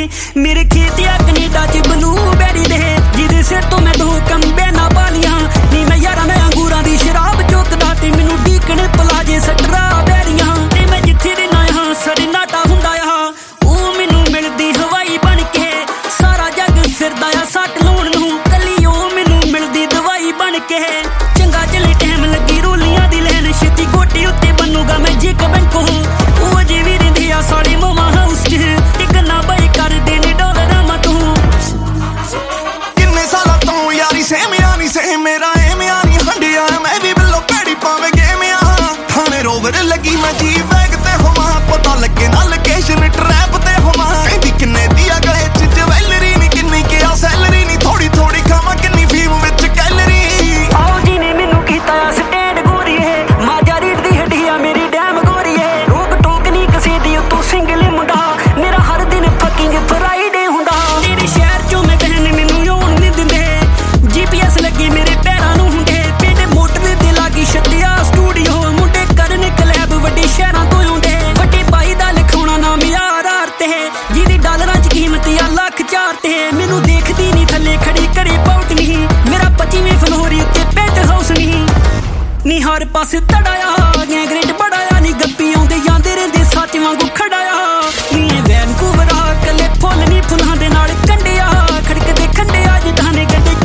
मेरे खेत या कनेडा च ब्लूबेरी दे जिदे सिर तो मैं 2 कंबे ना पालियां नी मैं यारा मैं अंगूरां दी शराब चुकदा ते मैनू डीकने पलाजे स्ट्राबेरियां ते मैं जिथे दे ना हां सन्नाटा हुंदा आ ओह मैनू मिलदी हवाई बन के सारा जग फिरदा आ सट लाउण नूं कली ओह मैनू मिलदी दवाई बन के चंगा चले टाइम लगी रोलियां दी लैन छेती गोटी उत्ते बनूगा मैं जिक बैंको ओह अजे वी रहिंदे आ सारे मामा हाउस च ते गन्ना बाई कर देने डॉलर मा तू किन्ने साला तू यारी सेम यानी सेम मेरा एम यानी हंडिया मैं भी बिल्लो पैड़ी पावे गेम आ थाने रोवर लगी मैं जी बैग ते होवा पता लगे ना लोकेशन ट्रैप ते होवा कहंदी किन्ने दिया गए च ज्वेलरी नी किन्नी क्या सैलरी नी थोड़ी थोड़ी खावा किन्नी फीम विच कैलरी आओ जी ने मैनू कीता स्टैंड गोरीए माजा रीड दी हड्डियां मेरी डैम गोरीए रोक टोक नी कसे दी तू सिंगल मुंडा मेरा हर दिन फकिंग फ्राइडे हुंदा तेरे शहर चों मैं बहन मैनू आउण नहीं दिंदे जीपीएस लगे मेरे पैरां नूं हुंदे पिंड मोटर ते लागी छड्डिया स्टूडियो मुंडे करन कलैब वड्डे शहरां तो आउंदे वड्डे भाई दा लिखाउणा नाम यार आरते जिहदी डॉलरां च कीमत आ लख 4 ते मैनू देखदी नहीं थल्ले खड़ी घरे पाउट नहीं मेरा 25वें फ्लोर उत्ते पेंट हाउस नहीं नी हर पासे तड़ाया गैंगरेट बड़ाया नी गप्पी आउंदे ਜਾਂਦੇ ਰਹਿੰਦੇ सच वांगू खड़ाया नी वैनकूवर कले फुੱਲ नी फुੱਲਾਂ ਦੇ ਨਾਲ ਕੰਡਿਆ ਖੜਕਦੇ ਖੰਡਿਆ ਜਿੱਦਾਂ ਨੇ ਗੱਡੇ